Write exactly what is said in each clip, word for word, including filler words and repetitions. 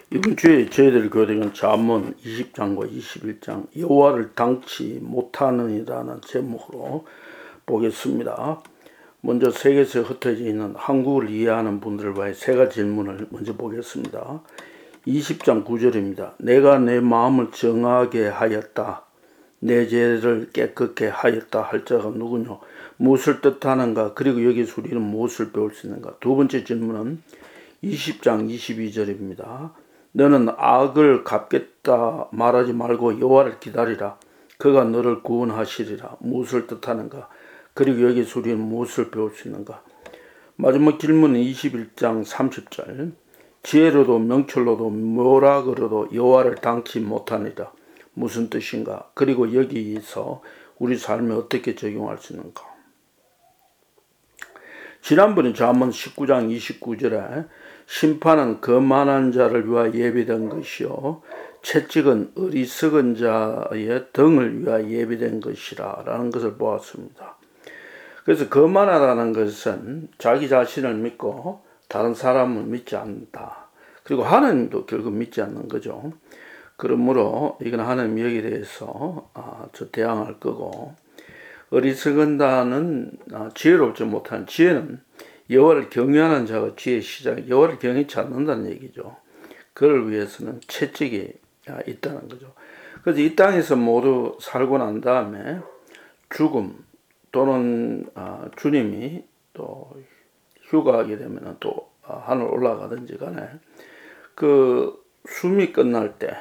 이번 주에 저희들이 교대는 잠언 이십 장과 이십일 장 여호와를 당치 못하느니라는 제목으로 보겠습니다. 먼저 세계에서 흩어져 있는 한국을 이해하는 분들과의 세 가지 질문을 먼저 보겠습니다. 이십 장 구 절입니다. 내가 내 마음을 정하게 하였다. 내 죄를 깨끗게 하였다 할 자가 누구뇨? 무엇을 뜻하는가? 그리고 여기서 우리는 무엇을 배울 수 있는가? 두 번째 질문은 이십 장 이십이 절입니다. 너는 악을 갚겠다 말하지 말고 여호와를 기다리라. 그가 너를 구원하시리라. 무엇을 뜻하는가? 그리고 여기서 우리는 무엇을 배울 수 있는가? 마지막 질문은 이십일 장 삼십 절. 지혜로도 명철로도 묘락으로도 여호와를 당치 못하니라. 무슨 뜻인가? 그리고 여기서 우리 삶에 어떻게 적용할 수 있는가? 지난번에 잠언 십구 장 이십구 절에 심판은 거만한 자를 위하여 예비된 것이요 채찍은 어리석은 자의 등을 위하여 예비된 것이라 라는 것을 보았습니다. 그래서 거만하다는 것은 자기 자신을 믿고 다른 사람을 믿지 않는다. 그리고 하나님도 결국 믿지 않는 거죠. 그러므로 이건 하나님 여기에 대해서 아, 저 대항할 거고, 어리석은 자는 아, 지혜롭지 못한, 지혜는 여호와를 경외하는 자가 지혜의 시작, 여호와를 경외치 않는다는 얘기죠. 그를 위해서는 채찍이 있다는 거죠. 그래서 이 땅에서 모두 살고 난 다음에 죽음 또는 아, 주님이 또 휴가하게 되면 또 하늘 올라가든지 간에 그 숨이 끝날 때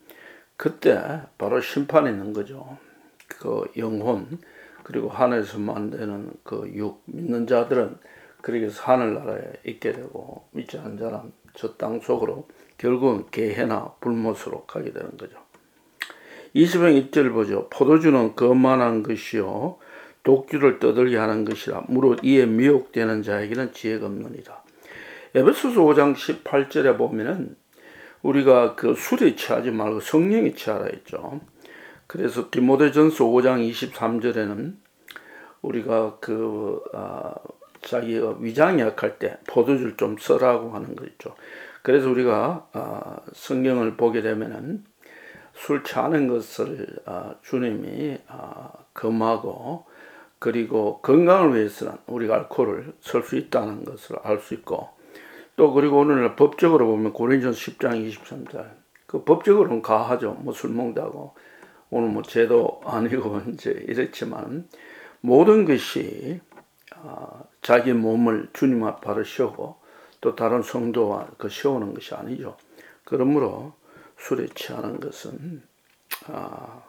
그때 바로 심판이 있는 거죠. 그 영혼 그리고 하늘에서 만드는 그 육 믿는 자들은 그렇게 하늘나라에 있게 되고 믿지 않는 자는 저 땅 속으로 결국은 개해나 불못으로 가게 되는 거죠. 이십 장 일 절 보죠. 포도주는 거만한 것이요 독주를 떠들게 하는 것이라. 무릇 이에 미혹되는 자에게는 지혜가 없느니라. 에베소서 오 장 십팔 절에 보면은 우리가 그 술에 취하지 말고 성령에 취하라 했죠. 그래서 디모데전서 오 장 이십삼 절에는 우리가 그 아, 자기가 위장이 약할 때 포도주를 좀 써라고 하는 거 있죠. 그래서 우리가 아, 성경을 보게 되면은 술 취하는 것을 아, 주님이 아, 금하고, 그리고 건강을 위해서는 우리가 알코올을 쓸 수 있다는 것을 알 수 있고, 또 그리고 오늘날 법적으로 보면 고린도전서 십 장 이십삼 절 그 법적으로는 가하죠. 뭐 술 먹다고 오늘 뭐 죄도 아니고 이제 이렇지만 모든 것이 아, 자기 몸을 주님 앞으로 세우고 또 다른 성도와 그 세우는 것이 아니죠. 그러므로 술에 취하는 것은 아,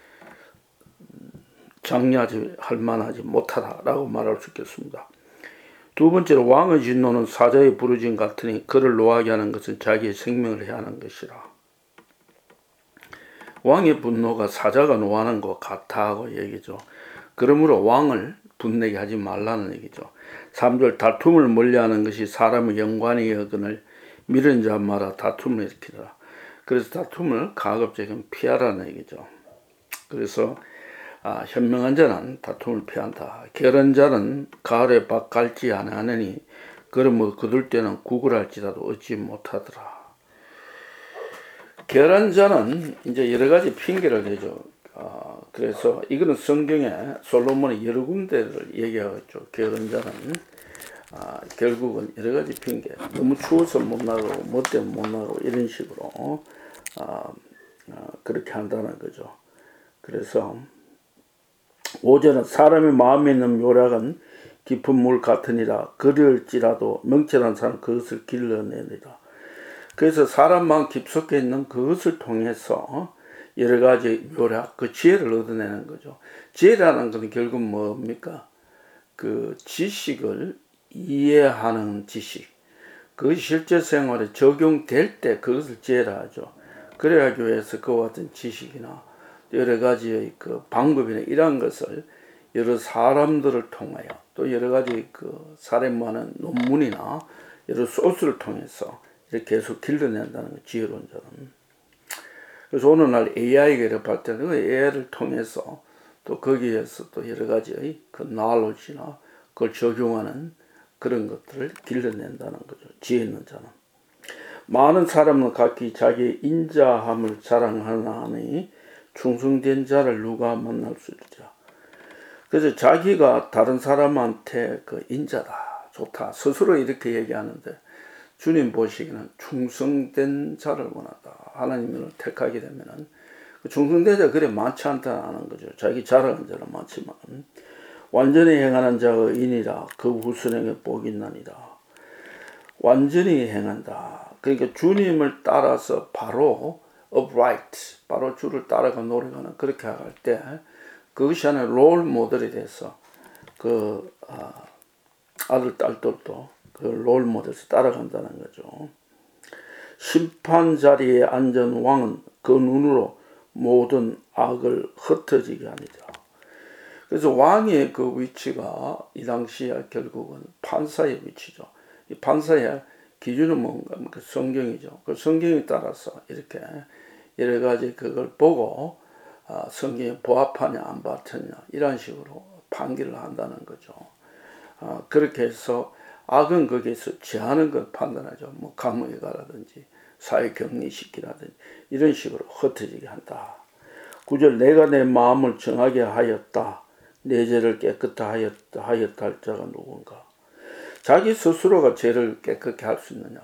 장려하지 할 만하지 못하다라고 말할 수 있겠습니다. 두 번째로 왕의 진노는 사자의 부르짖음 같으니 그를 노하게 하는 것은 자기의 생명을 해하는 것이라. 왕의 분노가 사자가 노하는 것 같다고 얘기죠. 그러므로 왕을 분내게 하지 말라는 얘기죠. 삼 절 다툼을 멀리하는 것이 사람의 영광이 여건을 미련 자마다 다툼을 일으키더라. 그래서 다툼을 가급적이면 피하라는 얘기죠. 그래서 아, 현명한 자는 다툼을 피한다. 게으른 자는 가을에 밭 갈지 아니하느니 그러므로 거둘 때는 구걸할지라도 얻지 못하더라. 게으른 자는 이제 여러 가지 핑계를 대죠. 아, 그래서 이거는 성경에 솔로몬의 여러 군데를 얘기하겠죠. 게으른 자는 아, 결국은 여러 가지 핑계, 너무 추워서 못 나가고 뭐 때문에 못 나가고 이런 식으로 아, 아, 그렇게 한다는 거죠. 그래서 오 절은 사람의 마음에 있는 묘락은 깊은 물 같으니라. 그럴지라도 명철한 사람은 그것을 길러내리라. 그래서 사람 마음 깊숙이 있는 그것을 통해서 여러 가지 묘락, 그 지혜를 얻어내는 거죠. 지혜라는 것은 결국 뭡니까? 그 지식을 이해하는 지식. 그것이 실제 생활에 적용될 때 그것을 지혜라 하죠. 그래야기 위해서 그와 같은 지식이나 여러 가지의 그 방법이나 이러한 것을 여러 사람들을 통하여 또 여러 가지 그 사람 많은 논문이나 여러 소스를 통해서 이렇게 계속 길러낸다는 거, 지혜로운 자는. 그래서 오늘날 에이아이가 이렇게 할 때는 그 에이아이를 통해서 또 거기에서 또 여러 가지의 그 knowledge나 그걸 적용하는 그런 것들을 길러낸다는 거죠. 지혜 있는 자는. 많은 사람은 각기 자기의 인자함을 자랑하나니 충성된 자를 누가 만날 수 있느냐. 그래서 자기가 다른 사람한테 그 인자다, 좋다, 스스로 이렇게 얘기하는데 주님 보시기에는 충성된 자를 원한다. 하나님을 택하게 되면은 충성된 자가 그래 많지 않다는 거죠. 자기 자랑하는 자는 많지만 완전히 행하는 자가 인이라 그 후손에게 복이 있나니라. 완전히 행한다. 그러니까 주님을 따라서 바로 upright, 바로 주를 따라가 노력하는 그렇게 할 때 그것이 하나의 롤 모델이 돼서 그 아, 아들 딸들도 그 롤 모델에서 따라간다는 거죠. 심판 자리에 앉은 왕은 그 눈으로 모든 악을 흩어지게 하니라. 그래서 왕의 그 위치가 이 당시에 결국은 판사의 위치죠. 이 판사의 기준은 뭔가? 그 성경이죠. 그 성경에 따라서 이렇게 여러 가지 그걸 보고 아, 성경에 부합하냐 안 부합하냐 이런 식으로 판결을 한다는 거죠. 아, 그렇게 해서 악은 거기에서 죄하는 걸 판단하죠. 뭐 감옥에 가라든지 사회 격리시키라든지 이런 식으로 흩어지게 한다. 구절 내가 내 마음을 정하게 하였다. 내 죄를 깨끗하게 하였다, 하였다 할 자가 누군가. 자기 스스로가 죄를 깨끗게 할 수 있느냐.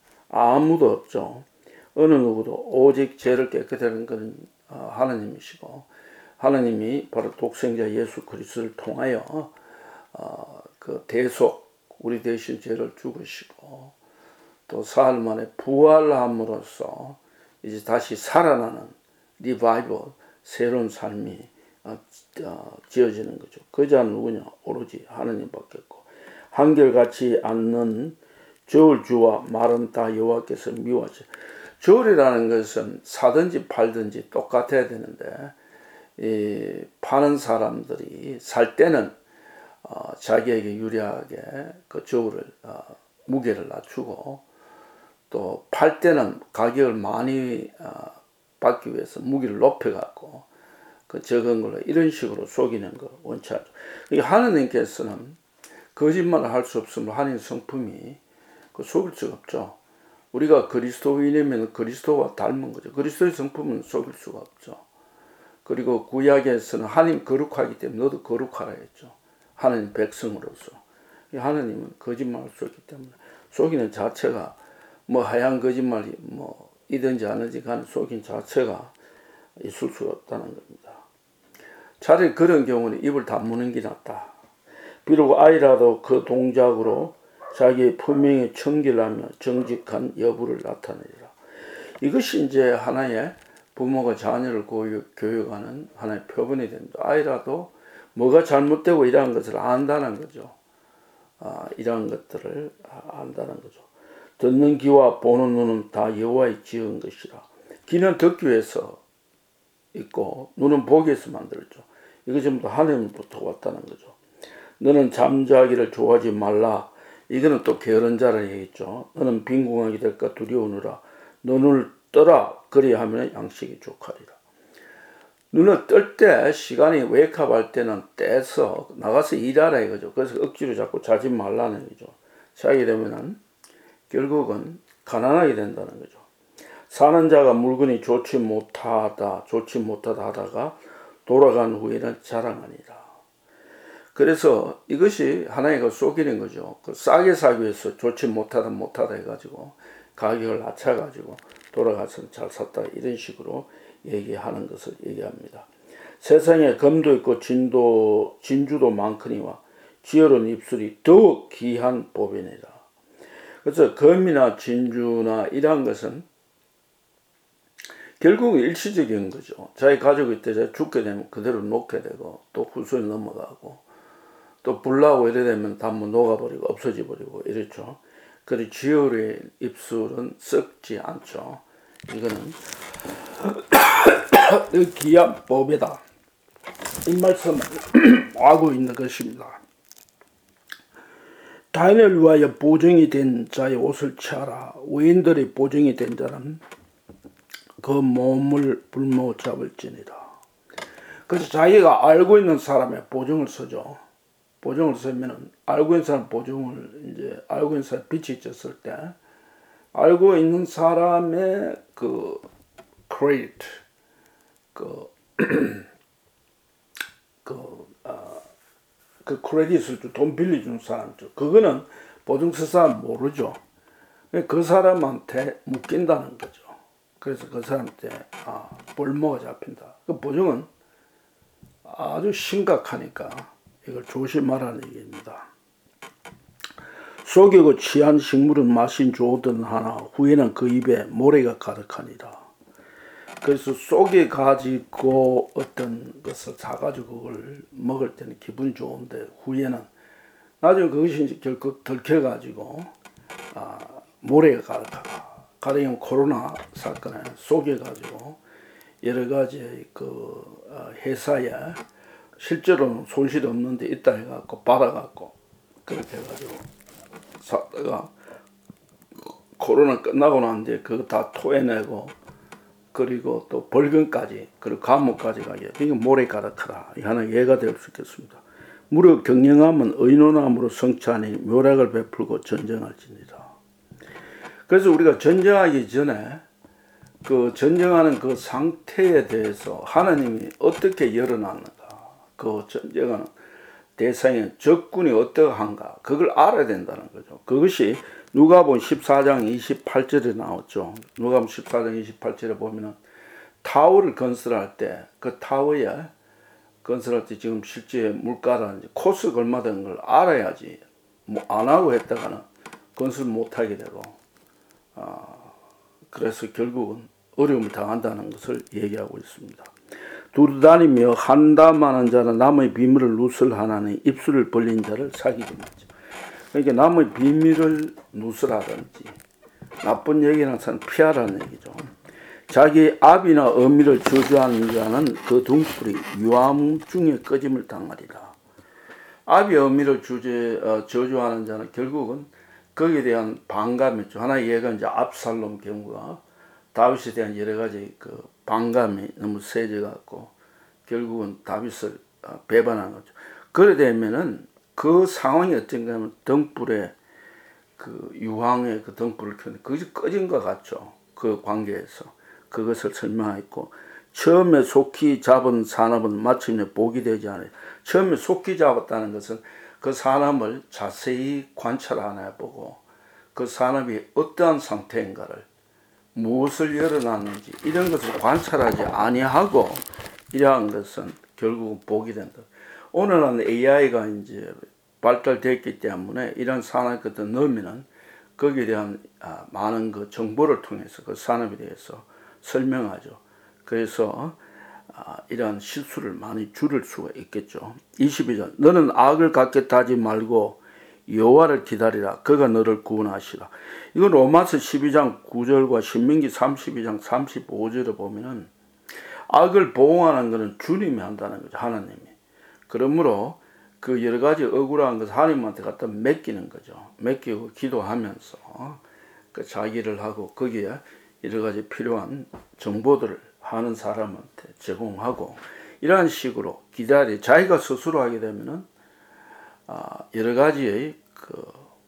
아무도 없죠. 어느 누구도 오직 죄를 깨끗게 하는 것은 하나님이시고 하나님이 바로 독생자 예수 그리스도를 통하여 어, 그 대속 우리 대신 죄를 죽으시고 또 사흘 만에 부활함으로써 이제 다시 살아나는 리바이벌 새로운 삶이 어, 어, 지어지는 거죠. 그 자는 누구냐? 오로지 하나님밖에 없고 한결같이 않는 저울주와 말은 다 여호와께서 미워하시고 저울이라는 것은 사든지 팔든지 똑같아야 되는데 이 파는 사람들이 살 때는 어, 자기에게 유리하게 그 저울을 어, 무게를 낮추고 또 팔 때는 가격을 많이 어, 받기 위해서 무게를 높여갖고 그 적은 걸로 이런 식으로 속이는 걸 원치 않죠. 하느님께서는 거짓말을 할 수 없으면 하나님 성품이 그 속일 수가 없죠. 우리가 그리스도인이면 그리스도와 닮은 거죠. 그리스도의 성품은 속일 수가 없죠. 그리고 구약에서는 하나님 거룩하기 때문에 너도 거룩하라 했죠. 하나님 백성으로서. 하나님은 거짓말을 수 없기 때문에 속이는 자체가 뭐 하얀 거짓말이 뭐 이든지 아니든지 간에 속인 자체가 있을 수가 없다는 겁니다. 차라리 그런 경우는 입을 다무는 게 낫다. 비록 아이라도 그 동작으로 자기의 분명히 청결하며 정직한 여부를 나타내리라. 이것이 이제 하나의 부모가 자녀를 교육하는 하나의 표본이 됩니다. 아이라도 뭐가 잘못되고 이러한 것을 안다는 거죠. 아, 이러한 것들을 안다는 거죠. 듣는 귀와 보는 눈은 다 여호와의 지은 것이라. 귀는 듣기 위해서 있고 눈은 보기 위해서 만들었죠. 이거 전부 다 하나님부터 왔다는 거죠. 너는 잠자기를 좋아하지 말라. 이거는 또 게으른 자를 얘기했죠. 너는 빈궁하게 될까 두려우느라 눈을 떠라. 그리하면 양식이 족하리라. 눈을 뜰 때 시간이 웨이크업할 때는 떼서 나가서 일하라 이거죠. 그래서 억지로 자꾸 자지 말라는 거죠. 자게 되면은 결국은 가난하게 된다는 거죠. 사는 자가 물건이 좋지 못하다, 좋지 못하다 하다가 돌아간 후에는 자랑하니라. 그래서 이것이 하나의 그 속이는 거죠. 그 싸게 사기 위해서 좋지 못하다 못하다 해가지고 가격을 낮춰가지고 돌아가서 잘 샀다 이런 식으로 얘기하는 것을 얘기합니다. 세상에 금도 있고 진도, 진주도 많거니와 기어른 입술이 더욱 귀한 보배니라. 그래서 금이나 진주나 이러한 것은 결국은 일시적인 거죠. 자기 가족이 때 죽게 되면 그대로 놓게 되고 또 후손이 넘어가고 또 불나고 이래 되면 다 뭐 녹아버리고 없어져 버리고 이랬죠. 그리고 지혈의 입술은 썩지 않죠. 이거는 귀한 법이다. 이 말씀을 하고 있는 것입니다. 타인을 위하여 보증이 된 자의 옷을 취하라. 외인들의 보증이 된 자는 그 몸을 불모 잡을지니라. 그래서 자기가 알고 있는 사람의 보증을 쓰죠. 보증을 쓰면은 알고 있는 사람 보증을 이제 알고 있는 사람 빛이 있었을 때 알고 있는 사람의 그 크레딧, 그, 그, 어, 그 크레딧을 돈 빌려준 사람죠. 그거는 보증서사는 모르죠. 그 사람한테 묶인다는 거죠. 그래서 그 사람한테 아, 볼모가 잡힌다. 그 보증은 아주 심각하니까 이걸 조심하라는 얘기입니다. 속이고 취한 식물은 맛이 좋든 하나 후에는 그 입에 모래가 가득하니라. 그래서 속여가지고 어떤 것을 사가지고 그걸 먹을 때는 기분이 좋은데 후에는 나중에 그것이 이제 결국 들켜가지고 아, 모래가 가득하다. 가령 코로나 사건에 속여가지고 여러 가지 그 회사에 실제로는 손실이 없는데 있다 해갖고 받아갖고 그렇게 해가지고 샀다가 코로나 끝나고 난 뒤에 그거 다 토해내고 그리고 또 벌금까지 그리고 감옥까지 가게 이게 모래 가득하다. 이 하나 예가 될 수 있겠습니다. 무릇 경영하면 의논함으로 성취하니 묘락을 베풀고 전쟁할지니라. 그래서 우리가 전쟁하기 전에 그 전쟁하는 그 상태에 대해서 하나님이 어떻게 열어놨는가, 그 전쟁하는 대상의 적군이 어떠한가, 그걸 알아야 된다는 거죠. 그것이 누가복음 십사 장 이십팔 절에 나왔죠. 누가복음 십사 장 이십팔 절에 보면은 타워를 건설할 때 그 타워에 건설할 때 지금 실제 물가라든지 코스가 얼마 되는 걸 알아야지 뭐 안 하고 했다가는 건설 못 하게 되고 아, 그래서 결국은 어려움을 당한다는 것을 얘기하고 있습니다. 두루다니며 한담하는 자는 남의 비밀을 누설하나니 입술을 벌린 자를 사귀지 말죠. 그러니까 남의 비밀을 누설하든지 나쁜 얘기는 사람 피하라는 얘기죠. 자기 아비나 어미를 저주하는 자는 그 등불이 유암중에 꺼짐을 당하리라. 아비 어미를 주제, 어, 저주하는 자는 결국은 거기에 대한 반감이죠. 하나의 예가 이제 압살롬 경우가 다윗에 대한 여러 가지 그 반감이 너무 세져갖고 결국은 다윗을 배반한 거죠. 그래 되면은 그 상황이 어떤가 하면 등불에 그 유황의 그 등불을 켰는데 그것이 꺼진 것 같죠. 그 관계에서 그것을 설명했고 처음에 속히 잡은 산업은 마침내 복이 되지 않아요. 처음에 속히 잡았다는 것은 그 산업을 자세히 관찰 안 해보고 그 산업이 어떠한 상태인가를 무엇을 열어놨는지 이런 것을 관찰하지 아니하고 이러한 것은 결국은 복이 된다. 오늘은 에이아이가 이제 발달됐기 때문에 이런 산업 같은 넣으면은 거기에 대한 많은 그 정보를 통해서 그 산업에 대해서 설명하죠. 그래서 이러한 실수를 많이 줄일 수가 있겠죠. 이십이 절 너는 악을 갖겠다 하지 말고 여호와를 기다리라. 그가 너를 구원하시라. 이건 로마서 십이 장 구 절과 신명기 삼십이 장 삼십오 절에 보면은 악을 보응하는 것은 주님이 한다는 거죠. 하나님이. 그러므로 그 여러 가지 억울한 것을 하나님한테 갖다 맡기는 거죠. 맡기고 기도하면서 그 자기를 하고 거기에 여러 가지 필요한 정보들을 하는 사람한테 제공하고 이러한 식으로 기다리 자기가 스스로 하게 되면은 여러 가지의 그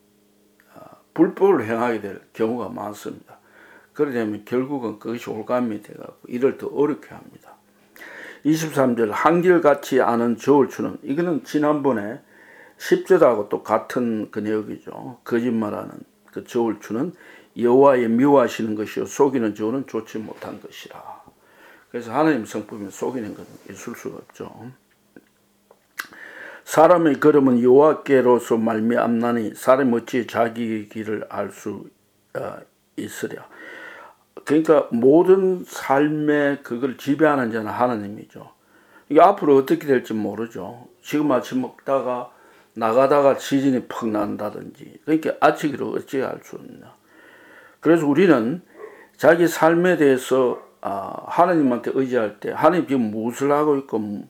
불법을 행하게 될 경우가 많습니다. 그러려면 결국은 그것이 올감이 되고 이를 더 어렵게 합니다. 이십삼 절 한결같이 아는 저울추는 이거는 지난번에 십 절하고 또 같은 그 내용이죠. 거짓말하는 그 저울추는 여호와의 미워하시는 것이요 속이는 저울은 좋지 못한 것이라. 그래서 하나님 성품이 속이는 것은 있을 수가 없죠. 사람의 걸음은 여호와께로서 말미암나니 사람이 어찌 자기 길을 알 수 있으랴. 그러니까 모든 삶의 그걸 지배하는 자는 하나님이죠. 이게 앞으로 어떻게 될지 모르죠. 지금 아침 먹다가 나가다가 지진이 팍 난다든지 그러니까 아치기로 어찌 알 수 있냐. 그래서 우리는 자기 삶에 대해서 하나님한테 의지할 때 하나님 지금 무엇을 하고 있고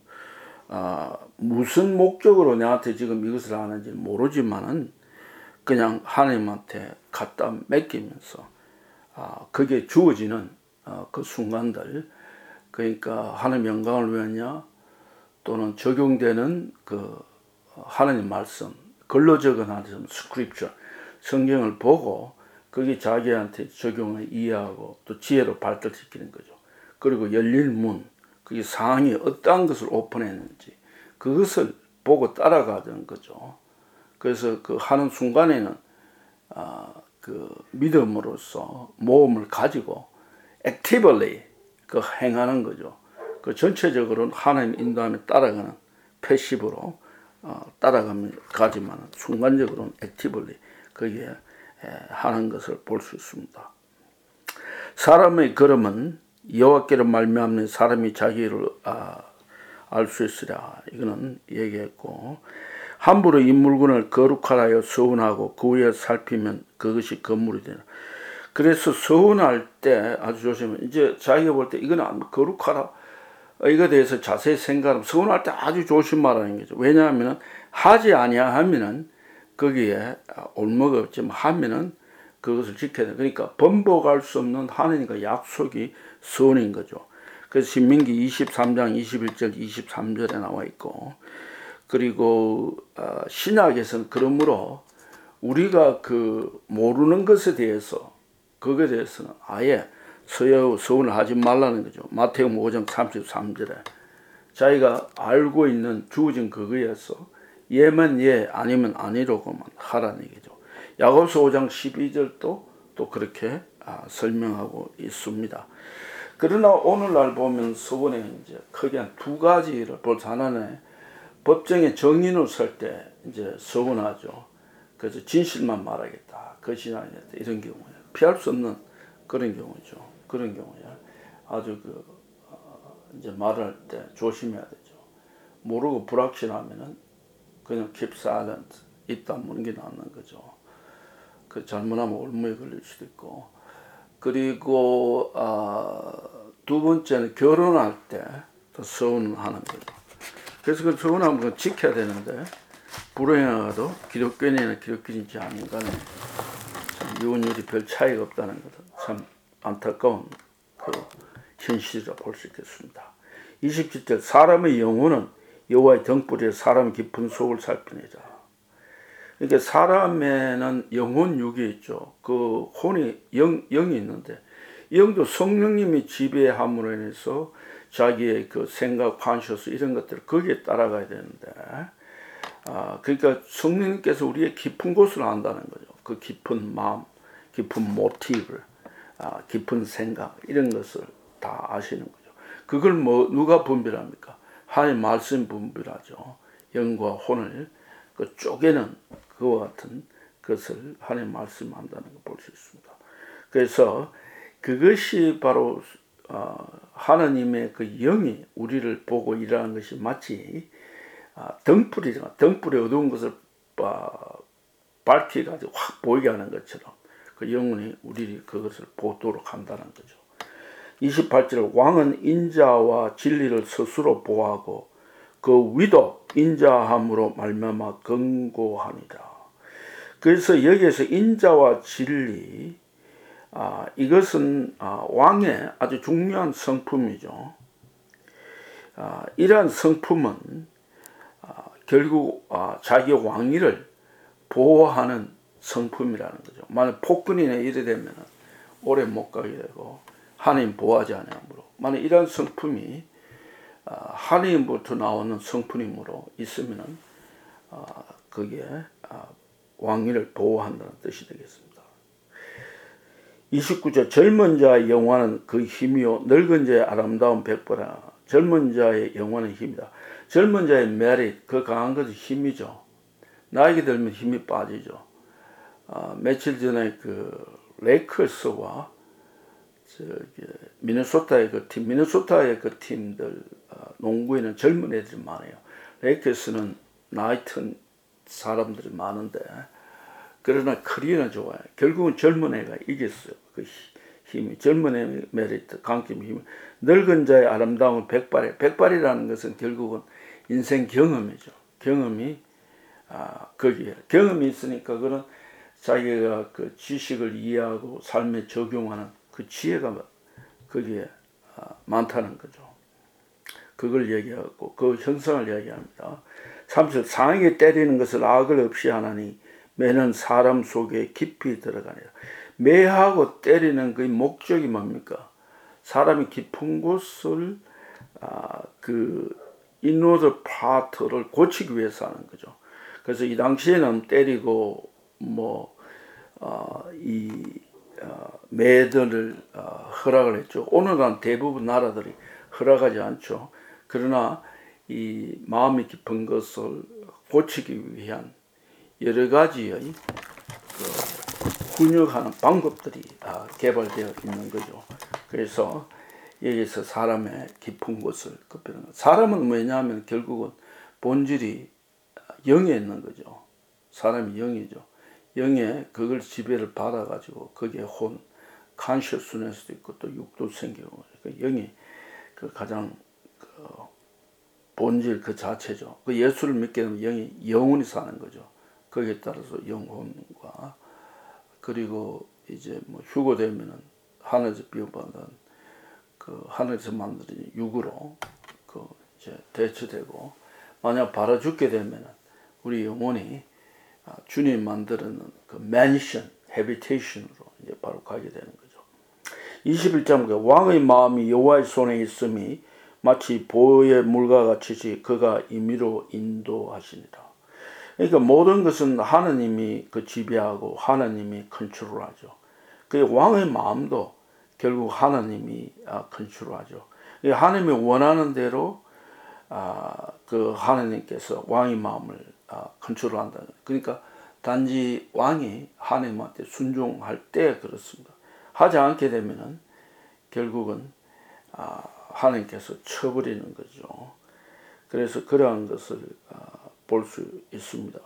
무슨 목적으로 내한테 지금 이것을 하는지 모르지만은 그냥 하나님한테 갖다 맡기면서 그게 주어지는 그 순간들 그러니까 하나님 영광을 위하냐 또는 적용되는 그 하나님 말씀 글로 적은 하나님 스크립처 성경을 보고 그 그게 자기한테 적용을 이해하고 또 지혜로 발달시키는 거죠. 그리고 열릴 문, 그게 상황이 어떠한 것을 오픈했는지 그것을 보고 따라가는 거죠. 그래서 그 하는 순간에는 아, 그 믿음으로써 모험을 가지고 actively 그 행하는 거죠. 그 전체적으로는 하나님 인도함에 따라가는 패시브로 어, 따라가면 가지만 순간적으로는 actively 그게 하는 것을 볼 수 있습니다. 사람의 걸음은 여호와께로 말미암는 사람이 자기를 아, 알 수 있으랴. 이거는 얘기했고, 함부로 이 물건을 거룩하여 서운하고 그 위에 살피면 그것이 건물이 되나. 그래서 서운할 때 아주 조심해. 이제 자기가 볼 때 이건 안 거룩하라. 이거에 대해서 자세히 생각하면 서운할 때 아주 조심하라는 거죠. 왜냐하면 하지 아니하면은 거기에 올무가 없지만 하면은 그것을 지켜야 돼. 그러니까 번복할 수 없는 하나님과 약속이 선인 거죠. 그래서 신명기 이십삼 장 이십일 절 이십삼 절에 나와 있고, 그리고 어, 신약에서는 그러므로 우리가 그 모르는 것에 대해서 그것에 대해서는 아예 서여 서운을 하지 말라는 거죠. 마태복음 오 장 삼십삼 절에 자기가 알고 있는 주어진 그거에서 예면 예 아니면 아니로고만 하라는 얘기죠. 야고보서 오 장 십이 절도 또 그렇게 아, 설명하고 있습니다. 그러나 오늘날 보면 서원에 이제 크게 한 두 가지를 벌써 하나는 법정에 정인을 설 때 이제 서원하죠. 그래서 진실만 말하겠다, 거짓말하겠다 이런 경우에 피할 수 없는 그런 경우죠. 그런 경우에 아주 그 어, 이제 말할 때 조심해야 되죠. 모르고 불확실하면은 그냥 keep silent 입 다무는 게 낫는 거죠. 그 잘못하면 올무에 걸릴 수도 있고. 그리고 어, 두 번째는 결혼할 때 더 서운하는 거죠. 그래서 그 서운하면 그건 지켜야 되는데 불행하도 기독교인이나 기독교인이지 않은 간에 참 이혼율이 별 차이가 없다는 것은 참 안타까운 그 현실이라 볼 수 있겠습니다. 이십칠 절 사람의 영혼은 여호와의 등불에 사람 깊은 속을 살피내자. 그러니까 사람에는 영혼 육이 있죠. 그 혼이 영, 영이 있는데 영도 성령님이 지배함으로 인해서 자기의 그 생각, 관셔스 이런 것들을 거기에 따라가야 되는데 아, 그러니까 성령님께서 우리의 깊은 곳을 안다는 거죠. 그 깊은 마음, 깊은 모티브를 아, 깊은 생각 이런 것을 다 아시는 거죠. 그걸 뭐 누가 분별합니까? 하나님 말씀 분별하죠. 영과 혼을 그 쪼개는 그와 같은 것을 하나님 말씀한다는 걸 볼 수 있습니다. 그래서 그것이 바로 어, 하나님의 그 영이 우리를 보고 일하는 것이 마치 아, 등불이잖아. 등불의 어두운 것을 아, 밝혀가지고 확 보이게 하는 것처럼 그 영혼이 우리 그것을 보도록 한다는 거죠. 이십팔 절 왕은 인자와 진리를 스스로 보호하고 그 위도 인자함으로 말미암아 견고하니라. 그래서 여기에서 인자와 진리 아, 이것은 아, 왕의 아주 중요한 성품이죠. 아, 이러한 성품은 아, 결국 아, 자기 왕위를 보호하는 성품이라는 거죠. 만약 폭군이나 이래 되면 오래 못 가게 되고 하나님 보호하지 않으므로 만약 이러한 성품이 아, 하나님부터 나오는 성품이므로 있으면 아, 그게 아, 왕위를 보호한다는 뜻이 되겠습니다. 이십구 절 젊은 자의 영화는 그 힘이요 늙은 자의 아름다운 백보라. 젊은 자의 영화는 힘이다. 젊은 자의 메릿 그 강한 것이 힘이죠. 나이가 들면 힘이 빠지죠. 아, 며칠 전에 그 레이커스와 저기 미네소타의 그 팀, 미네소타의 그 팀들 어, 농구에는 젊은 애들이 많아요. 레이커스는 나이 든 사람들이 많은데 그러나 커리어는 좋아요. 결국은 젊은 애가 이겼어요. 그 힘이 젊은 애의 메리트, 강점 힘이 늙은 자의 아름다움은 백발에 백발이라는 것은 결국은 인생 경험이죠. 경험이 아, 거기에 경험이 있으니까 그런 자기가 그 지식을 이해하고 삶에 적용하는 그 지혜가 거기에 아, 많다는 거죠. 그걸 얘기하고 그 현상을 얘기합니다. 삼 절 상에게 때리는 것을 악을 없이 하나니 매는 사람 속에 깊이 들어가니라. 매하고 때리는 그 목적이 뭡니까? 사람이 깊은 곳을 아, 그 인워드 파트를 고치기 위해서 하는 거죠. 그래서 이 당시에는 때리고 뭐 어, 이 어, 매들을 어, 허락을 했죠. 오늘은 대부분 나라들이 허락하지 않죠. 그러나 이 마음이 깊은 것을 고치기 위한 여러 가지의 그 훈육하는 방법들이 아, 개발되어 있는 거죠. 그래서 여기서 사람의 깊은 곳을 급히는 사람은 뭐냐면 결국은 본질이 영에 있는 거죠. 사람이 영이죠. 영에 그걸 지배를 받아가지고 거기에 혼, 컨셔스네스도 있고 또 육도 생기고 그 영이 그 가장 그 본질 그 자체죠. 그 예수를 믿게 되면 영이 영원히 사는 거죠. 거기에 따라서 영혼과 그리고 이제 뭐 휴고되면은 하늘에서 비워받은 그 하늘에서 만들어진 육으로 그 이제 대처되고 만약 바로 죽게 되면은 우리 영혼이 주님 만드는 그 맨션, 헤비테이션으로 이제 바로 가게 되는 거죠. 이십일 장 왕의 마음이 여호와의 손에 있음이 마치 보의 물과 같이 그가 임의로 인도하시니라. 그러니까 모든 것은 하나님이 그 지배하고 하나님이 컨트롤하죠. 그 왕의 마음도 결국 하나님이 컨트롤하죠. 하나님이 원하는 대로 그 하나님께서 왕의 마음을 컨트롤한다. 그러니까 단지 왕이 하나님한테 순종할 때 그렇습니다. 하지 않게 되면은 결국은 하나님께서 쳐버리는 거죠. 그래서 그러한 것을 볼 수 있습니다.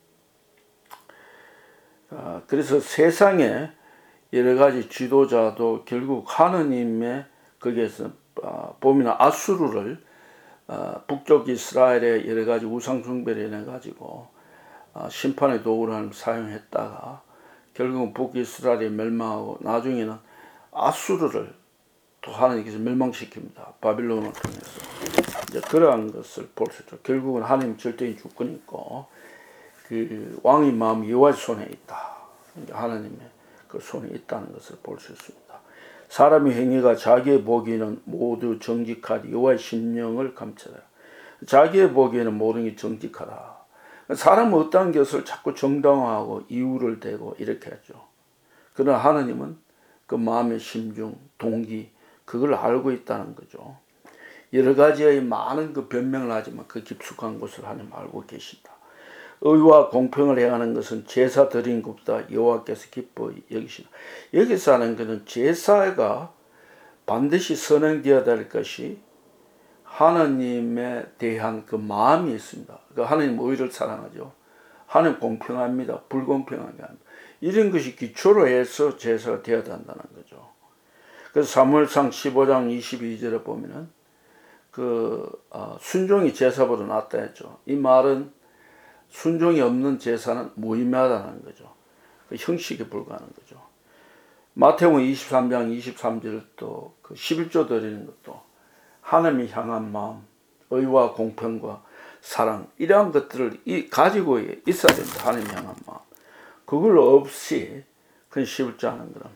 그래서 세상에 여러 가지 지도자도 결국 하느님의 거기에서 보면 아수르를 북쪽 이스라엘의 여러 가지 우상 숭배를 인해 가지고 심판의 도구를 하나님 사용했다가 결국은 북이스라엘이 멸망하고 나중에는 아수르를 또 하나님께서 멸망시킵니다. 바빌론을 통해서 이제 그러한 것을 볼 수 있죠. 결국은 하나님 절대인 주권이 있고 그 왕의 마음이 여호와의 손에 있다. 하나님의 그 손에 있다는 것을 볼 수 있습니다. 사람의 행위가 자기의 보기에는 모두 정직하리 여호와의 심령을 감찰하라. 자기의 보기에는 모든 게 정직하다. 사람은 어떠한 것을 자꾸 정당화하고 이유를 대고 이렇게 하죠. 그러나 하나님은 그 마음의 심중, 동기 그걸 알고 있다는 거죠. 여러 가지의 많은 그 변명을 하지만 그 깊숙한 것을 하나님 알고 계신다. 의와 공평을 행하는 것은 제사 드린 것보다 여호와께서 기뻐 여기시다. 여기서 하는 것은 제사가 반드시 선행되어야 될 것이 하나님에 대한 그 마음이 있습니다. 그 하나님 의를 사랑하죠. 하나님 공평합니다. 불공평하게 합니다. 이런 것이 기초로 해서 제사가 되어야 한다는 거죠. 그래서 사무엘상 십오 장 이십이 절에 보면은 그 어, 순종이 제사보다 낫다 했죠. 이 말은 순종이 없는 제사는 무의미하다는 거죠. 그 형식에 불과하는 거죠. 마태복음 이십삼 장 이십삼 절도 그 십일 조 드리는 것도 하나님이 향한 마음, 의와 공평과 사랑 이러한 것들을 이, 가지고 있어야 됩니다. 하나님이 향한 마음. 그걸 없이 그건 쉽지 않은 거는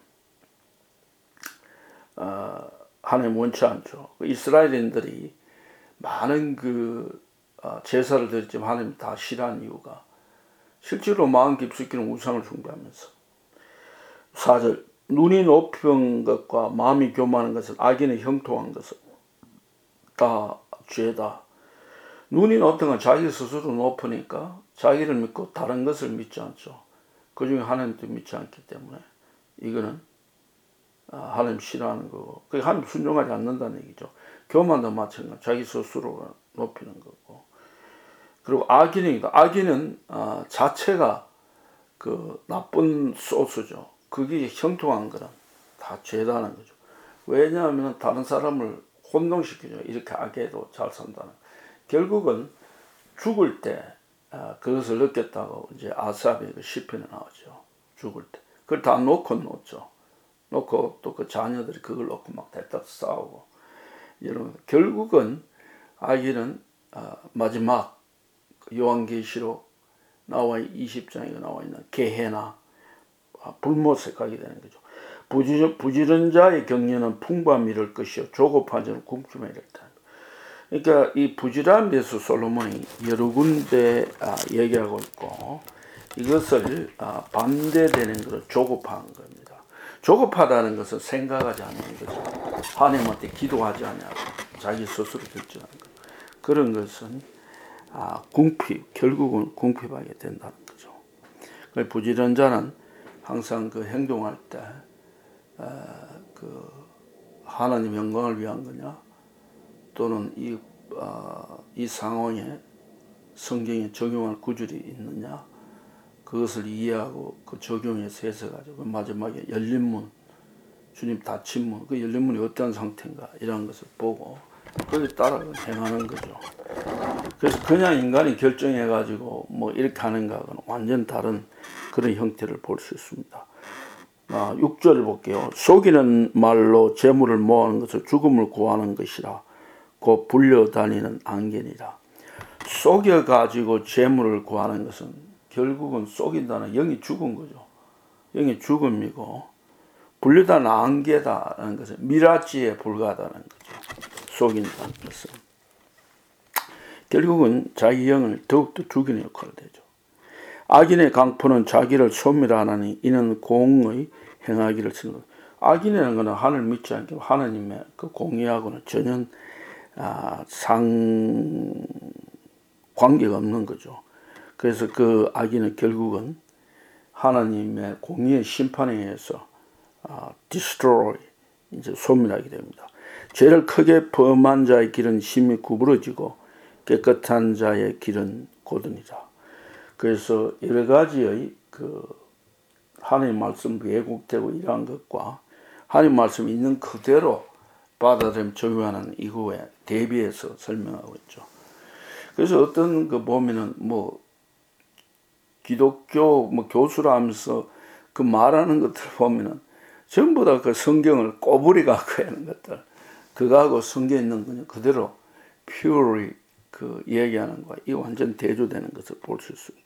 어, 하나님 원치 않죠. 이스라엘인들이 많은 그 어, 제사를 드렸지만 하나님 다 싫어하는 이유가 실제로 마음 깊숙이는 우상을 숭배하면서 사 절 눈이 높은 것과 마음이 교만한 것은 악인의 형통한 것은 다 죄다. 눈이 높은 건 자기 스스로 높으니까 자기를 믿고 다른 것을 믿지 않죠. 그 중에 하나님도 믿지 않기 때문에 이거는 하나님 싫어하는 거고 그게 하나님 순종하지 않는다는 얘기죠. 교만도 마찬가지 자기 스스로가 높이는 거고 그리고 악인입니다. 악인은 어, 자체가 그 나쁜 소스죠. 그게 형통한 거는 다 죄다는 거죠. 왜냐하면 다른 사람을 혼동시키죠. 이렇게 악해도 잘 산다는. 결국은 죽을 때 어, 그것을 느꼈다고 이제 아삽의 그 시편에 나오죠. 죽을 때 그걸 다 놓고 놓죠. 놓고 또 그 자녀들이 그걸 놓고 막 대따 싸우고 이런 결국은 악인은 어, 마지막 요한계시록 나와 이십 장에 나와 있는 게헤나 아, 불모색하게 되는 거죠. 부지런, 부지런 자의 경륜은 풍부함 이를 것이요 조급한 자는 굶주림에 이르다. 그러니까 이 부지런함에 대해서 솔로몬이 여러 군데 아, 얘기하고 있고 이것을 아, 반대되는 것을 조급한 겁니다. 조급하다는 것은 생각하지 않는 거죠. 하나님한테 기도하지 않냐고 자기 스스로 결정하는 것. 그런 것은 아, 궁핍, 결국은 궁핍하게 된다는 거죠. 부지런 자는 항상 그 행동할 때 그 하나님 영광을 위한 거냐 또는 이, 어, 이 상황에 성경에 적용할 구절이 있느냐 그것을 이해하고 그 적용해서 해석하죠. 마지막에 열린 문, 주님 닫힌 문, 그 열린 문이 어떤 상태인가 이런 것을 보고 거기에 따라 행하는 거죠. 그래서 그냥 인간이 결정해가지고 뭐 이렇게 하는 거하고는 완전 다른 그런 형태를 볼 수 있습니다. 아, 육 절을 볼게요. 속이는 말로 재물을 모으는 것을 죽음을 구하는 것이라 곧 불려다니는 안개니라. 속여가지고 재물을 구하는 것은 결국은 속인다는 영이 죽은 거죠. 영이 죽음이고 불려다니는 안개다라는 것은 미라지에 불과하다는 거죠. 속인다는 것은 결국은 자기 영을 더욱더 죽이는 역할을 되죠. 악인의 강포는 자기를 소멸하나니 이는 공의 행하기를 쓰는 것. 악인이라는 것은 하나님을 믿지 않고 하나님의 그 공의하고는 전혀 아, 상 관계가 없는 거죠. 그래서 그 악인은 결국은 하나님의 공의의 심판에 의해서 아, destroy 이제 소멸하게 됩니다. 죄를 크게 범한 자의 길은 심히 구부러지고 깨끗한 자의 길은 고든이라. 그래서 여러 가지의 그 하나님 말씀 왜곡되고 이러한 것과 하나님 말씀이 있는 그대로 받아들임 적용하는 이후에 대비해서 설명하고 있죠. 그래서 어떤 그 보면은 뭐 기독교 뭐 교수라 하면서 그 말하는 것들 보면은 전부 다 그 성경을 꼬부리 갖고 하는 것들 그거하고 성경에 있는 그냥 그대로 purely 그 얘기하는 거야. 이 완전 대조되는 것을 볼 수 있습니다.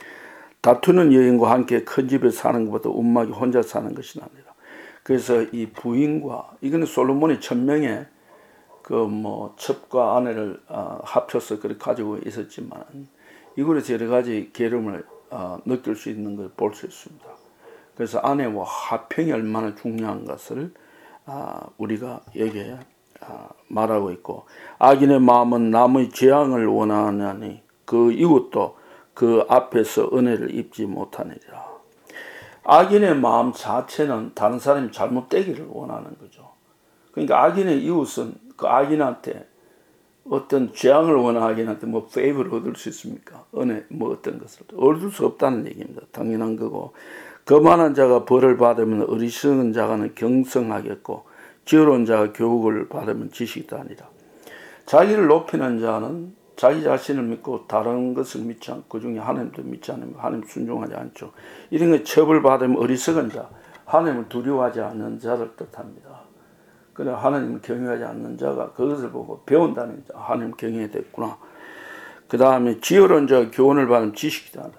다투는 여인과 함께 큰 집에 사는 것보다 운막이 혼자 사는 것이 납니다. 그래서 이 부인과 이거는 솔로몬이 천명의 그 뭐 첩과 아내를 어, 합쳐서 그렇게 가지고 있었지만 이거에서 여러 가지 계름을 어, 느낄 수 있는 걸 볼 수 있습니다. 그래서 아내와 화평이 얼마나 중요한 것을 어, 우리가 여기에 어, 말하고 있고 악인의 마음은 남의 재앙을 원하나니 그 이웃도 그 앞에서 은혜를 입지 못하느니라. 악인의 마음 자체는 다른 사람이 잘못되기를 원하는 거죠. 그러니까 악인의 이웃은 그 악인한테 어떤 재앙을 원하는 악인한테 뭐 페이버를 얻을 수 있습니까? 은혜 뭐 어떤 것을 얻을 수 없다는 얘기입니다. 당연한 거고 거만한 자가 벌을 받으면 어리석은 자가는 경성하겠고 지혜로운 자가 교육을 받으면 지식이 아니라. 자기를 높이는 자는 자기 자신을 믿고 다른 것을 믿지 않고 그 중에 하나님도 믿지 않으면 하나님 순종하지 않죠. 이런 게 처벌받으면 어리석은 자, 하나님을 두려워하지 않는 자를 뜻합니다. 그래 하나님을 경외하지 않는 자가 그것을 보고 배운다는 자, 하나님 경외해야 됐구나. 그 다음에 지혜로운 자가 교훈을 받으면 지식이다 한다.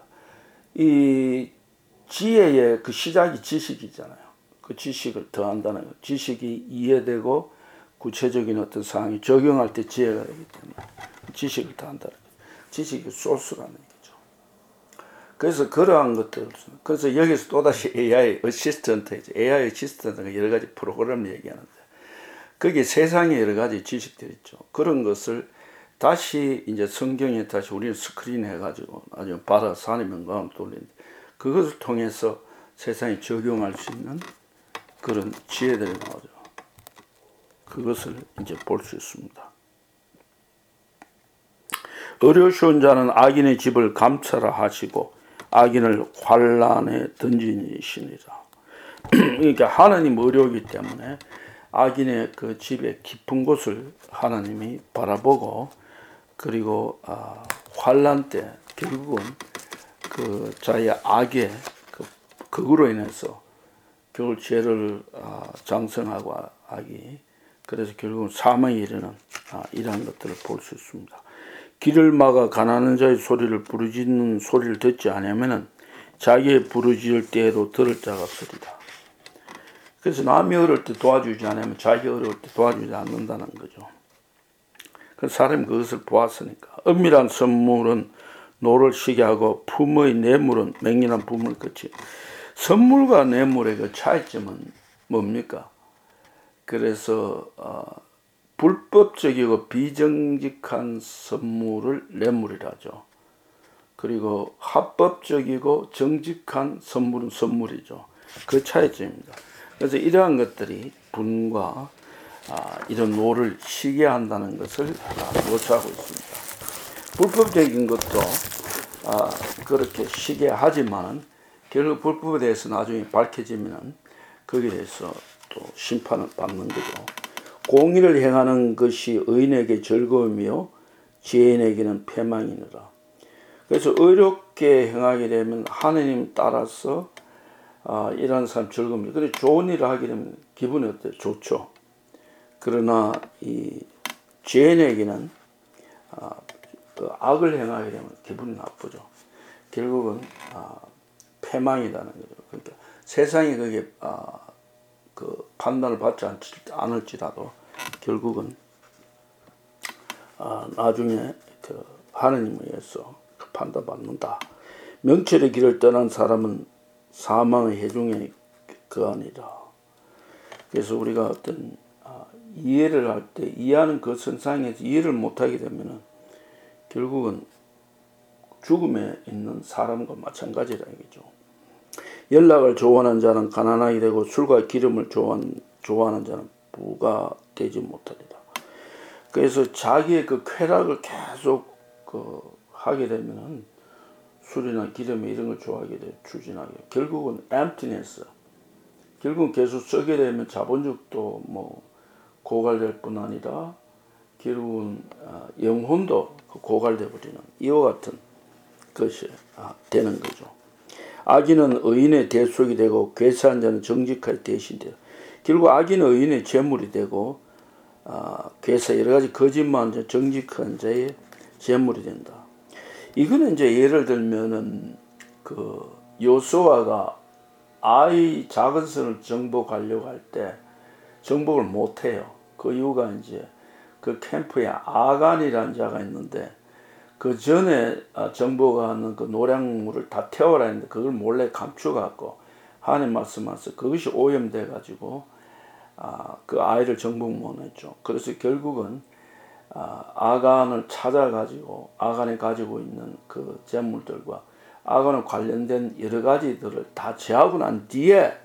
이 지혜의 그 시작이 지식이잖아요. 그 지식을 더한다는 거. 지식이 이해되고 구체적인 어떤 상황이 적용할 때 지혜가 되기 때문에 지식을 더한다는 거죠. 지식이 소스라는 얘기죠. 그래서 그러한 것들, 그래서 여기서 또다시 에이아이 어시스턴트, 에이아이 어시스턴트가 여러 가지 프로그램을 얘기하는데, 거기에 세상에 여러 가지 지식들이 있죠. 그런 것을 다시 이제 성경에 다시 우리는 스크린 해가지고 아주 받아서 하나님의 영광을 돌리는데, 그것을 통해서 세상에 적용할 수 있는 그런 지혜들이 나오죠. 그것을 이제 볼 수 있습니다. 어려우신 자는 악인의 집을 감찰하 하시고 악인을 환란에 던지시니라. 그러니까 하나님 어려우기 때문에 악인의 그 집의 깊은 곳을 하나님이 바라보고 그리고 아, 환란 때 결국은 그 자의 악의 그 극으로 인해서 결국 죄를 아, 장성하고 악이 그래서 결국은 사망에 이르는 아, 이러한 것들을 볼 수 있습니다. 길을 막아 가난한 자의 소리를 부르짖는 소리를 듣지 않으면은 자기의 부르짖을 때에도 들을 자가 없으리라. 그래서 남이 어려울 때 도와주지 않으면 자기 어려울 때 도와주지 않는다는 거죠. 그 사람이 그것을 보았으니까. 은밀한 선물은 노를 쉬게 하고 품의 뇌물은 맹인한 품을 끝이. 선물과 뇌물의 그 차이점은 뭡니까? 그래서 어, 불법적이고 비정직한 선물을 뇌물이라 하죠. 그리고 합법적이고 정직한 선물은 선물이죠. 그 차이점입니다. 그래서 이러한 것들이 분과 아, 이런 노를 쉬게 한다는 것을 아, 묘사하고 있습니다. 불법적인 것도 아, 그렇게 쉬게 하지만 결국 불법에 대해서 나중에 밝혀지면 거기에 대해서 또 심판을 받는 거죠. 공의를 행하는 것이 의인에게 즐거움이요 지혜인에게는 패망이니라. 그래서 의롭게 행하게 되면 하느님 따라서 아, 이런 사람 즐거움이. 그래 좋은 일을 하게 되면 기분이 어때요? 좋죠. 그러나 이 죄인에게는 아, 그 악을 행하게 되면 기분이 나쁘죠. 결국은 아, 패망이라는 거죠. 그러니까 세상이 그게 아, 그 판단을 받지 않을지라도 결국은 아, 나중에 그 하느님에 의해서 그 판단받는다. 명철의 길을 떠난 사람은 사망의 해중에 거하니라. 그래서 우리가 어떤 아, 이해를 할 때 이해하는 그 선상에서 이해를 못하게 되면은 결국은 죽음에 있는 사람과 마찬가지라 이거죠. 연락을 좋아하는 자는 가난하게 되고 술과 기름을 좋아하는, 좋아하는 자는 부가 되지 못하리라. 그래서 자기의 그 쾌락을 계속 그 하게 되면은 술이나 기름 이런 걸 좋아하게 돼 추진하게. 결국은 emptiness. 결국은 계속 쓰게 되면 자본주의도 뭐 고갈될 뿐 아니라 결국은 영혼도 고갈돼 버리는 이와 같은 것이 되는 거죠. 악인은 의인의 대속이 되고 괴사한 자는 정직할 대신되어. 결국 악인은 의인의 재물이 되고 아, 괴사 여러 가지 거짓말한 자 정직한 자의 재물이 된다. 이거는 이제 예를 들면은 그 요수아가 아이 작은 선을 정복하려고 할 때 정복을 못 해요. 그 이유가 이제 그 캠프에 아간이라는 자가 있는데 그 전에 정복하는 그 노량물을 다 태워라 했는데 그걸 몰래 감춰갖고 하나님 말씀하셔서 그것이 오염돼 가지고 아, 그 아이를 정복 못했죠. 그래서 결국은 아, 아간을 찾아가지고 아간이 가지고 있는 그 재물들과 아간에 관련된 여러 가지들을 다 제하고 난 뒤에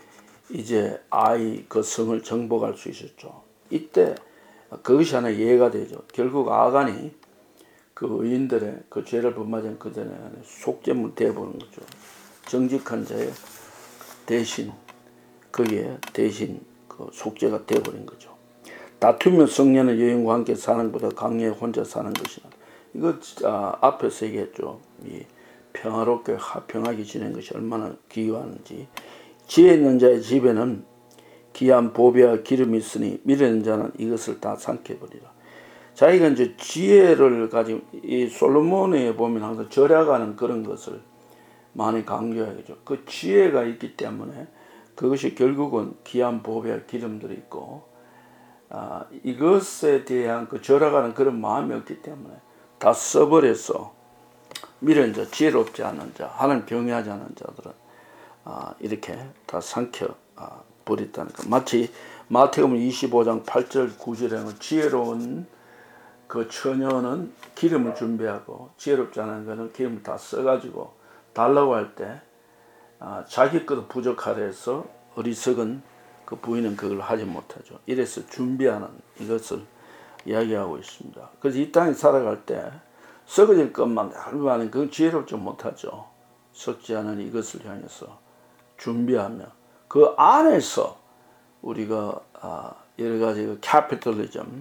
이제 아이 그 성을 정복할 수 있었죠. 이때 그것이 하나 이해가 되죠. 결국 아간이 그 의인들의 그 죄를 범하지 그 전에 속죄물 되어보는 거죠. 정직한 자의 대신 그게 대신 그 속죄가 되어버린 거죠. 다투며 성년의 여인과 함께 사는 것보다 강리에 혼자 사는 것이나. 이거 아, 앞에서 얘기했죠. 이 평화롭게 화평하게 지내는 것이 얼마나 귀하는지. 지혜 있는 자의 집에는 귀한 보배와 기름이 있으니 미련한 자는 이것을 다 삼켜버리라. 자기가 이제 지혜를 가지고 이 솔로몬에 보면 항상 절약하는 그런 것을 많이 강조하죠. 그 지혜가 있기 때문에 그것이 결국은 귀한 보배와 기름들이 있고 아, 이것에 대한 그 절약하는 그런 마음이 없기 때문에 다 써버려서 미련한 자, 지혜롭지 않은 자, 하나님 경외하지 않은 자들은 아, 이렇게 다 삼켜 아, 버렸다는 거. 마치 마태복음 이십오 장 팔 절 구 절에는 지혜로운 그 처녀는 기름을 준비하고 지혜롭지 않은 것은 기름을 다 써가지고 달라고 할 때 아, 자기 것도 부족하다 해서 어리석은 그 부인은 그걸 하지 못하죠. 이래서 준비하는 이것을 이야기하고 있습니다. 그래서 이 땅에 살아갈 때 썩어질 것만 하면 그건 지혜롭지 못하죠. 썩지 않은 이것을 향해서 준비하며 그 안에서 우리가 아, 여러 가지 그 캐피털리즘,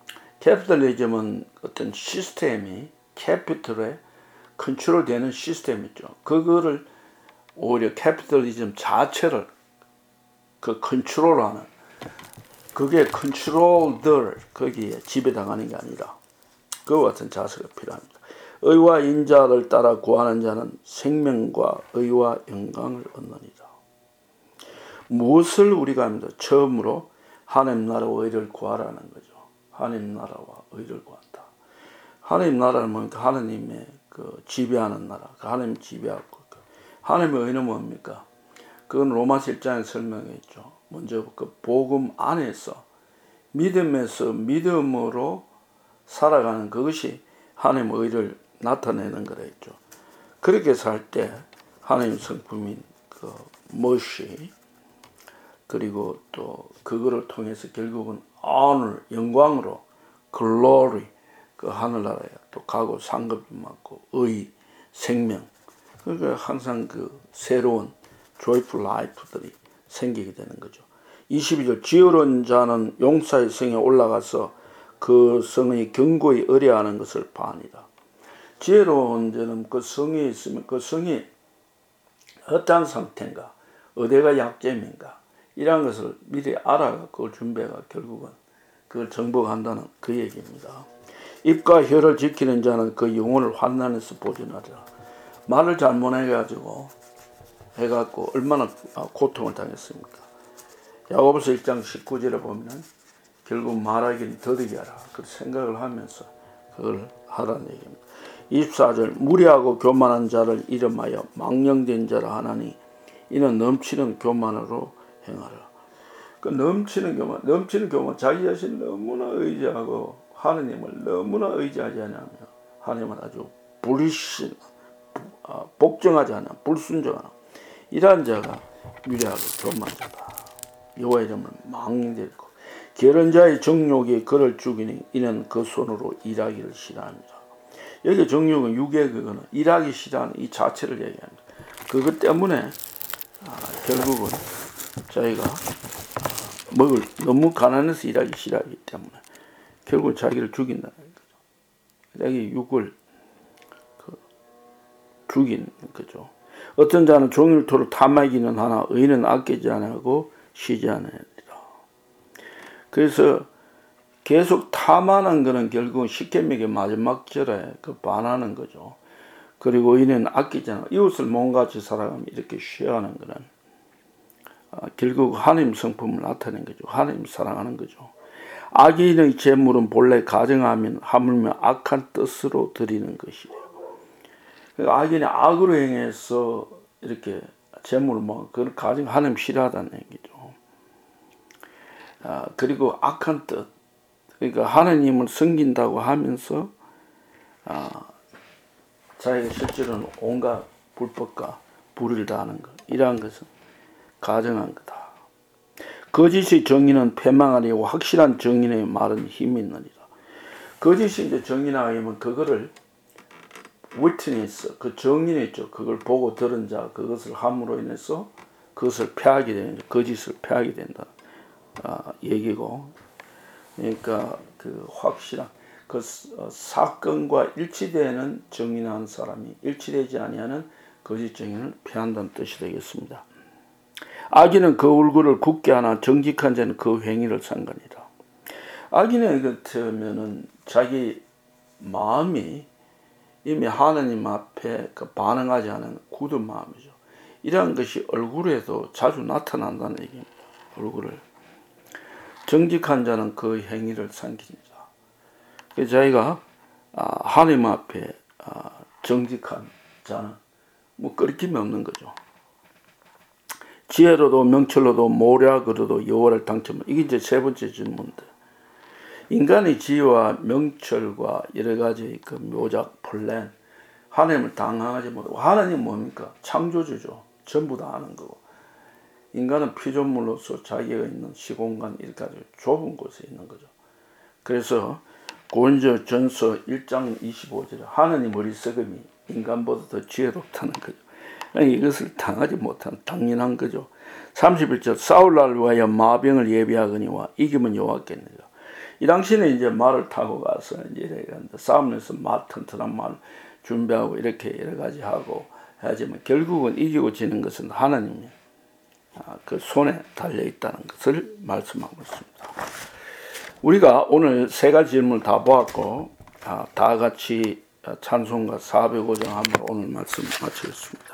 캐피털리즘은 어떤 시스템이 캐피털에 컨트롤되는 시스템이죠. 그거를 오히려 캐피털리즘 자체를 그 컨트롤하는 그게 컨트롤들 거기에 지배당하는 게 아니라 그와 같은 자세가 필요합니다. 의와 인자를 따라 구하는 자는 생명과 의와 영광을 얻느니라. 무엇을 우리가 합니다. 처음으로 하나님 나라와 의를 구하라는 거죠. 하나님 나라와 의를 구한다. 하나님 나라는 뭡니까? 하나님의 그 지배하는 나라. 하나님 지배하고. 하나님의 의는 뭡니까? 그건 로마서 일 장에 설명해 있죠. 먼저 그 복음 안에서 믿음에서 믿음으로 살아가는 그것이 하나님의 의를 나타내는 거라 했죠. 그렇게 살 때 하나님 성품인 그 멋이 그리고 또 그거를 통해서 결국은 honor, 영광으로 glory, 그 하늘나라에 또 가고 상급이 많고 의, 생명, 그러니까 항상 그 새로운 joyful life들이 생기게 되는 거죠. 이십이 절 지혜로운 자는 용사의 성에 올라가서 그 성의 견고히 의뢰하는 것을 바니라. 지혜로운 자는 그 성에 있으면 그 성이 어떠한 상태인가, 어디가 약점인가 이런 것을 미리 알아가 그걸 준비해가 결국은 그걸 정복한다는 그 얘기입니다. 입과 혀를 지키는 자는 그 영혼을 환난에서 보존하리라. 말을 잘못해가지고 해갖고 얼마나 고통을 당했습니까? 야고보서 일 장 십구 절에 보면은 결국 말하기는 더디게 하라. 그 생각을 하면서 그걸 하라는 얘기입니다. 이십사 절 무리하고 교만한 자를 이름하여 망령된 자라 하나니 이는 넘치는 교만으로 행하라. 그 넘치는 교만, 넘치는 교만, 자기 자신 너무나 의지하고 하느님을 너무나 의지하지 않으며 하나님을 아주 불신, 복종하지 않아, 불순종하나 이러한 자가 미래하고 교만한 자다. 여호와 이름을 망령되고 게으른 자의 정욕이 그를 죽이니 이는 그 손으로 일하기를 싫어합니다. 여기 정욕은 육의 그거는 일하기 싫어하는 이 자체를 얘기합니다. 그것 때문에 아, 결국은 자기가 먹을 너무 가난해서 일하기 싫어하기 때문에 결국 자기를 죽인다는 거죠. 여기 육을 그 죽인 거죠. 어떤 자는 종일토록 탐하기는 하나 의는 아끼지 않고 쉬지 않으리라. 그래서 계속 탐하는 거는 결국은 시케미의 마지막 절에 그 반하는 거죠. 그리고 의는 아끼지 않아 이웃을 몸같이 살아가며 이렇게 쉬어하는 거는 아, 결국 하나님 성품을 나타내는 거죠. 하나님 사랑하는 거죠. 악인의 재물은 본래 가정하면 하물며 악한 뜻으로 드리는 것이래요. 악인이 악으로 행해서 이렇게 재물을 먹어 그걸 가정 하나님 싫어하다는 얘기죠. 아, 그리고 악한 뜻, 그러니까 하나님을 섬긴다고 하면서 아, 자기가 실제로는 온갖 불법과 불의를 다하는 것, 이러한 것은 가정한 거다. 거짓의 정의는 패망하리고 확실한 정의의 말은 힘이 있느니라. 거짓이 이제 정의나 하면 그거를 witness, 그 정의는 있죠. 그걸 보고 들은 자, 그것을 함으로 인해서 그것을 패하게 되는, 거짓을 패하게 된다. 아, 얘기고, 그러니까 그 확실한 그 사건과 일치되는 정의나 한 사람이 일치되지 아니하는 거짓 정의를 패한다는 뜻이 되겠습니다. 악인은 그 얼굴을 굳게 하나 정직한 자는 그 행위를 상관이라. 악인의 같으면은 자기 마음이 이미 하나님 앞에 그 반응하지 않은 굳은 마음이죠. 이러한 것이 얼굴에도 자주 나타난다는 얘기입니다. 얼굴을. 정직한 자는 그 행위를 삼깁니다. 그래서 자기가 하나님 앞에 정직한 자는 뭐 끓김이 없는 거죠. 지혜로도 명철로도 모략으로도 여호와를 당첨. 이게 이제 세 번째 질문인데, 인간의 지혜와 명철과 여러 가지 그 묘작 플랜, 하나님을 당하지 못하고, 하나님 뭡니까? 창조주죠. 전부 다 아는 거고. 인간은 피조물로서 자기가 있는 시공간 이렇게 아주 좁은 곳에 있는 거죠. 그래서 고린도 전서 일 장 이십오 절에 하나님 어리석음이 인간보다 더 지혜롭다는 거죠. 이것을 당하지 못한 당연한 거죠. 삼십일 절 싸울날 위하여 마병을 예비하거니와 이기면 여호와께니라. 이 당시에는 이제 말을 타고 가서 이제 이렇게 싸움에서 말 튼튼한 말 준비하고 이렇게 여러 가지 하고 하지만 결국은 이기고 지는 것은 하나님이 그 손에 달려 있다는 것을 말씀하고 있습니다. 우리가 오늘 세 가지 질문을 다 보았고 다 같이 자, 찬송가 사백오 장 함으로 오늘 말씀 마치겠습니다.